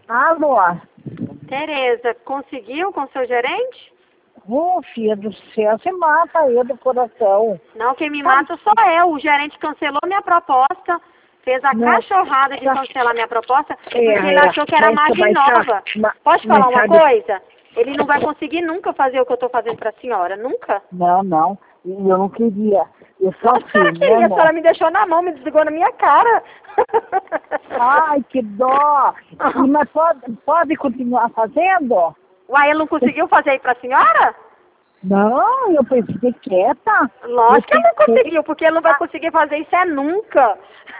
Alô? Tereza, conseguiu com seu gerente? Ô, filha do céu, você mata ele do coração. Não, quem me mata sou eu. O gerente cancelou minha proposta, fez a cachorrada de cancelar minha proposta, porque ele achou que era margem nova. Pode falar uma coisa? Ele não vai conseguir nunca fazer o que eu estou fazendo para a senhora, nunca. Não, eu não queria. Eu só a senhora queria, a senhora me deixou na mão, me desligou na minha cara. Ai, que dó! Mas pode continuar fazendo? Uai, ele não conseguiu fazer aí para a senhora? Não, eu pensei quieta. Lógico que ele não conseguiu, porque ele não vai conseguir fazer isso nunca.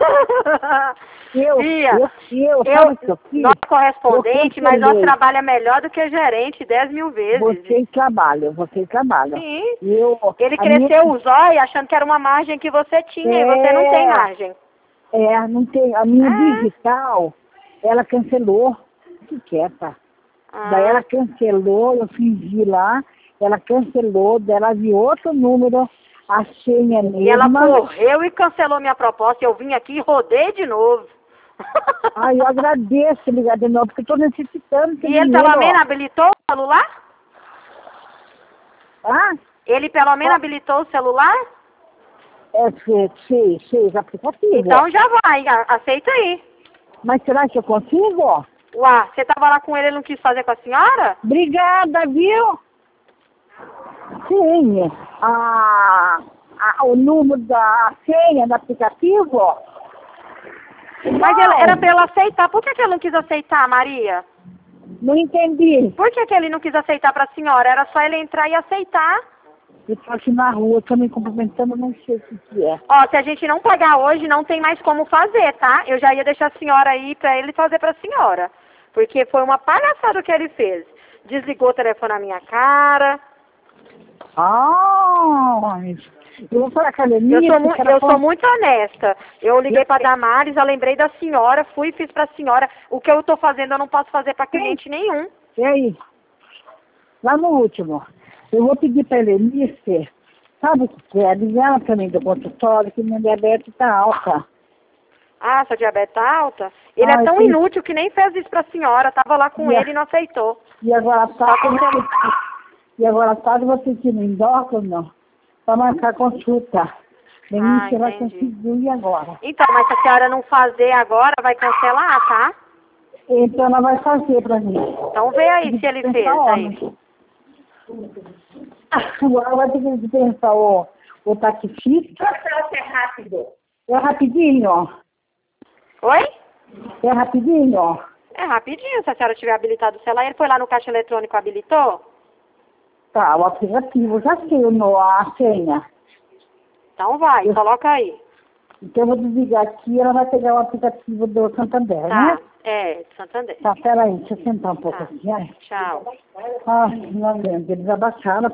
Nós correspondente, mas nós trabalha melhor do que gerente 10 mil vezes. Vocês trabalham. Sim. Ele cresceu os olhos achando que era uma margem que você tinha e você não tem margem. Não tem. A minha digital, ela cancelou. Fique quieta. Daí ela cancelou, eu fingi lá, ela cancelou, ela viu outro número, a senha mesmo. E ela correu e cancelou minha proposta, eu vim aqui e rodei de novo. Ai, eu agradeço ligar de novo, porque eu estou necessitando. E ele pelo menos habilitou o celular? Ele pelo menos habilitou o celular? Fez aplicativo. Então já vai, aceita aí. Mas será que eu consigo? Uá, você tava lá com ele, ele não quis fazer com a senhora? Obrigada, viu? Sim. O número da senha do aplicativo? Mas era pra ela aceitar. Por que ele não quis aceitar, Maria? Não entendi. Por que ele não quis aceitar pra senhora? Era só ele entrar e aceitar. Eu tô aqui na rua, tô me cumprimentando, não sei o que é. Ó, se a gente não pagar hoje, não tem mais como fazer, tá? Eu já ia deixar a senhora aí pra ele fazer pra senhora. Porque foi uma palhaçada que ele fez. Desligou o telefone na minha cara. Eu vou falar com a Lenise. Eu sou muito honesta. Eu liguei pra Damares, eu lembrei da senhora, fui e fiz pra senhora. O que eu tô fazendo, eu não posso fazer pra cliente nenhum. E aí? Lá no último, eu vou pedir pra Lenise, sabe o que é? Ligar pra mim do consultório, que minha diabetes tá alta. Ah, sua diabetes tá alta? Ele é tão inútil que nem fez isso pra senhora. Tava lá com ele e não aceitou. E agora tarde eu vou ter que ir no endócrino para marcar consulta. Você vai conseguir agora. Então, mas se a senhora não fazer agora, vai cancelar, tá? Então ela vai fazer pra mim. Então vê aí se ele fez aí. Agora vai ter que dispensar o taxista. É rápido. É rapidinho. Oi? É rapidinho? É rapidinho, se a senhora tiver habilitado o celular. Ele foi lá no caixa eletrônico e habilitou? Tá, o aplicativo já sei a senha. Então vai, coloca aí. Então eu vou desligar aqui e ela vai pegar o aplicativo do Santander, né? É, de Santander. Tá, peraí, deixa eu sentar um pouco aqui. Tchau. Não lembro, eles abaixaram.